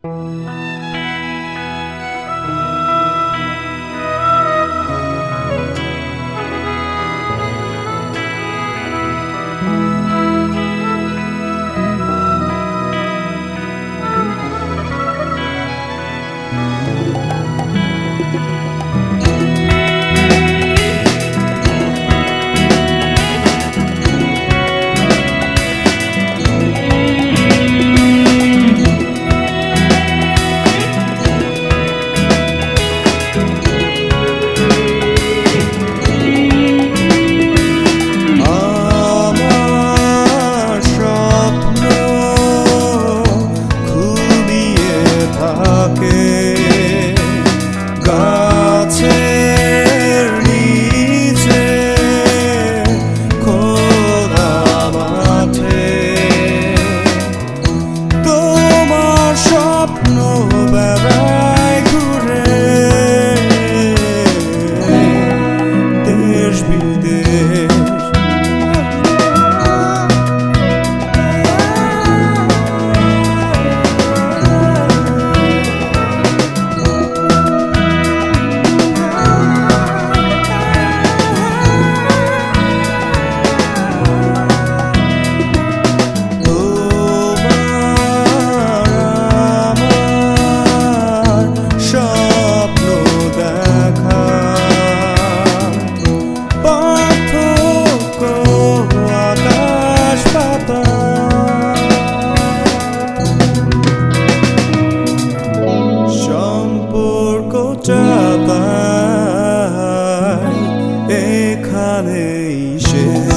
এখানেই শেষ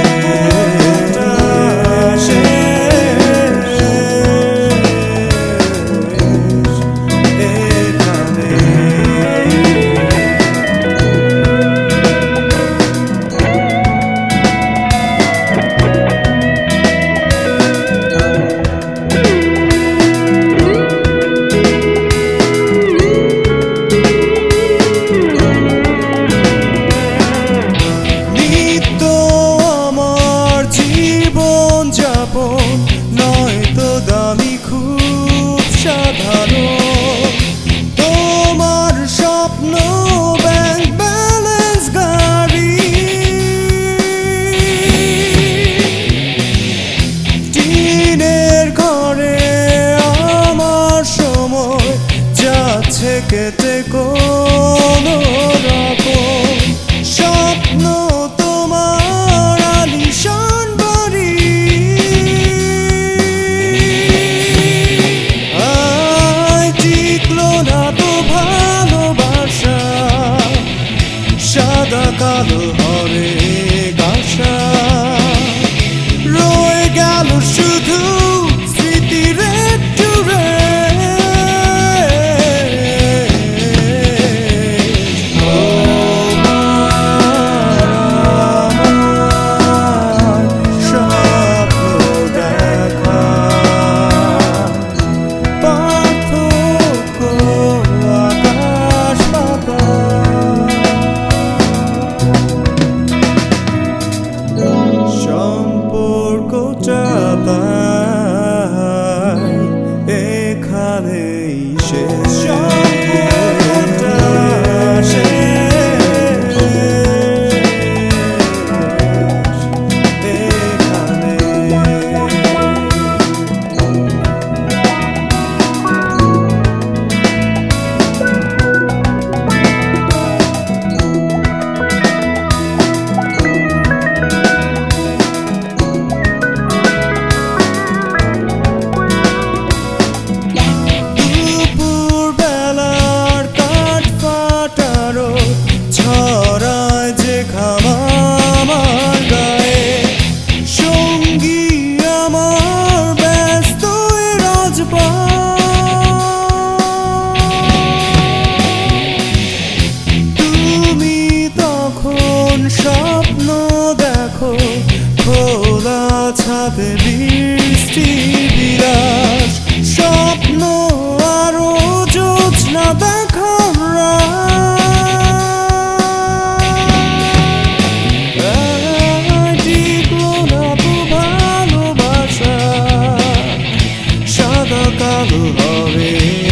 নয়তো দামি খুব সাধারণ তোমার স্বপ্ন ব্যাংক ব্যালেন্স গাড়ি টিনের ঘরে আমার সময় যাচ্ছে কেটে কোনো রকম স্বপ্ন তোমার আলিশান বাড়ি সাদা কালো হরে গাছা রয়ে গেল শুধু স্মৃতির জুড়ে স্বপ্ন দেখা পার্থক্য আকাশ পাতাল সম্পর্কটা তাই এখানেই শেষ ছড়ায় যে আমার গায়ে সঙ্গী আমার ব্যস্ত তুমি তখন স্বপ্ন দেখো খোলা ছাদে বৃষ্টি বিরাজ স্বপ্ন আরো জোছনা দেখার কালো হবে।